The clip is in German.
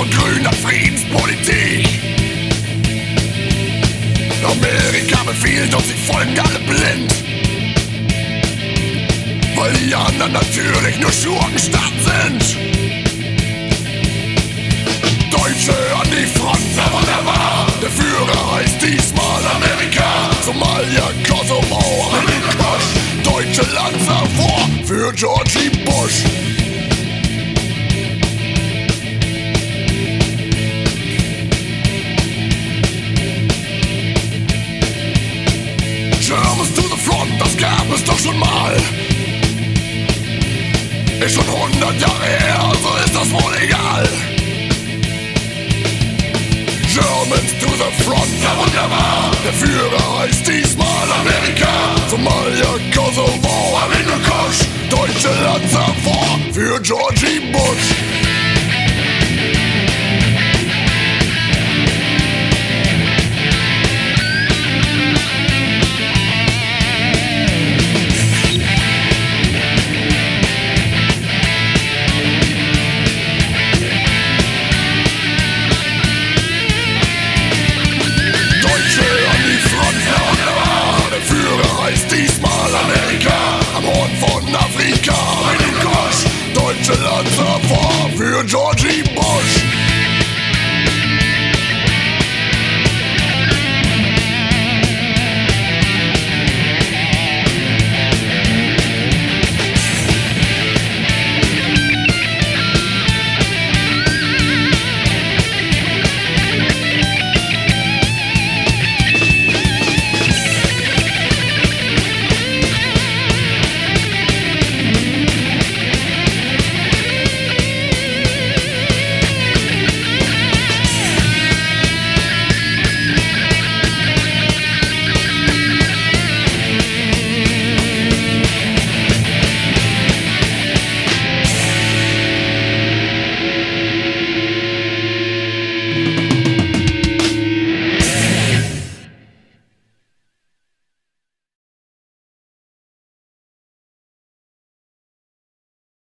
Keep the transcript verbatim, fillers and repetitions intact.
und grüner Friedenspolitik. Amerika befiehlt und sie folgen alle blind, weil die anderen natürlich nur Schurkenstaat sind. Deutsche an die Front, never, never. Der Führer heißt diesmal Amerika. Somalia, Kosovo, Amerikosch. Deutsche Lanzer vor für Georgie Bush. Germans to the front, das gab es doch schon mal. Ist schon hundert Jahre her, also ist das wohl egal. Germans to the front, never, never. Der Führer heißt diesmal Amerika. Somalia, Kosovo, Amerikosch. Deutsche Lanzer vor für Georgie Bush. Diesmal Amerika, am Horn von Afrika, Amerikosch. Deutsche Lanzer vor für Georgie Bush.